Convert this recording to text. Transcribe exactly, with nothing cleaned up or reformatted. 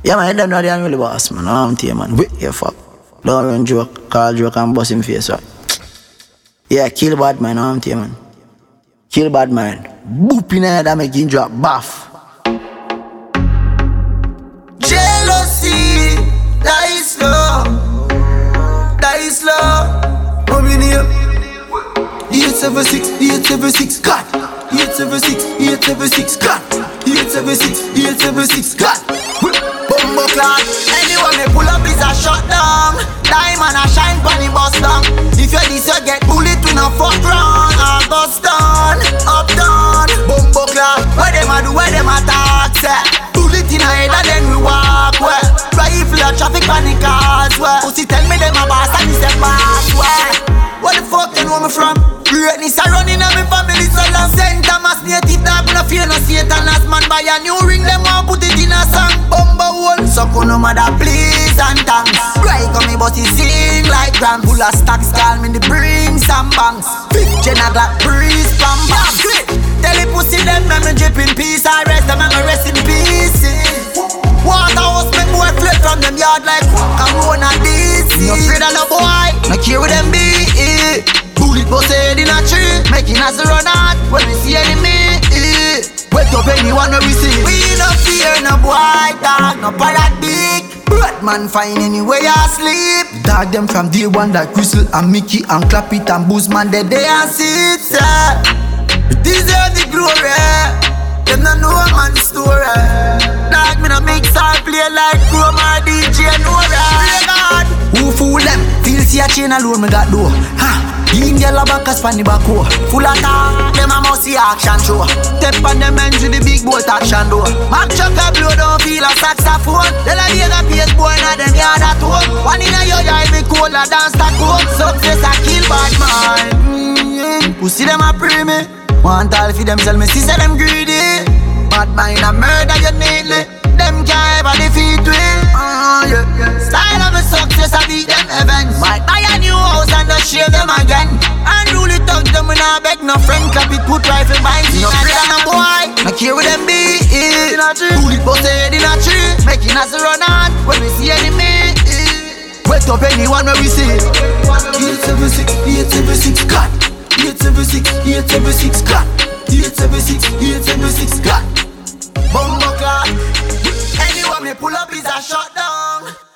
Yeah, man, them not the really boss, man. I'm here, man. Wait, yeah, fuck. Don't run joke, call joke and bust him face, right? Yeah, kill bad man, I'm here, man. Kill bad man. Boop in the head and make him drop baff. Jealousy, that is love. That is love. What we name? eight seven six, eight seven six, God. eight seven six, eight seven six, God. eight seven six, eight seven six, God. Bumbo clock. Anyone may pull up is a shot down. Diamond a shine pon the bus down. If you this you get bullet we no fuck round. Or bust down, up down. Bumbo clock. Where them a do, where them a talk, say. Bullet in a head and then we walk where. Rifle a traffic panic cars where. Pussy tell me them a boss and he say pass where. Where the fuck you know me from? Greatness a running on me family so long. Saint Thomas native dog, no fear no Satan. As man buy a new ring, them want put it in a song. Bumbo hole, suck on no mother please and thanks. Right on me but he sing like grand. Full of stacks, call me the bring some banks. Fifth gen a glock breeze, bam bam. Tell the pussy them, let me drip in peace. I rest them, let me rest in peace. Waterhouse, me boy flip from them yard like Corona D C. No afraid of no boy, no care with them be. Bullet bust head in a tree, making us run out when we see enemy. Wake up anyone when we see. We no fear no boy, dog, no pirate big. Batman fine anywhere you sleep. Dog them from day one like Crystal and Mickey and Clap It and Boozman they day and sit. Deserve the glory. Them no know a man's story. Dog me no mix or play like Chroma D J Nora. Who fool them? Feel see a chain alone me got door. Ha. Yin yellow backers pan the back hole. Full of talk, them a must see action show. Step on them ends with the big bolt action door. Mac chuck a blow don't feel a saxophone. Tell a nigga pace boy na them yard at home. One in a yo yard me cola dance that home. Success a kill bad man. Mm-hmm. Pussy them a pray me. Want all for them sell me see say them greedy. Bad mind a murder you neatly. Them can't ever defeat me. Uh, yeah, yeah. Style of a success I beat them heavens. Might buy a new house and just share them again. Unruly touch them when I beg no friend. Clap it put rifle by me. No afraid of no boy, no care with them be. Bullet bust head in a tree, making us run out when we see enemy. Wake up anyone when we see. eight seven six, eight seven six, God. eight seven six, eight seven six, God. eight seven six, eight seven six, God. Bumbo clock. Anyone me pull up is a shot down.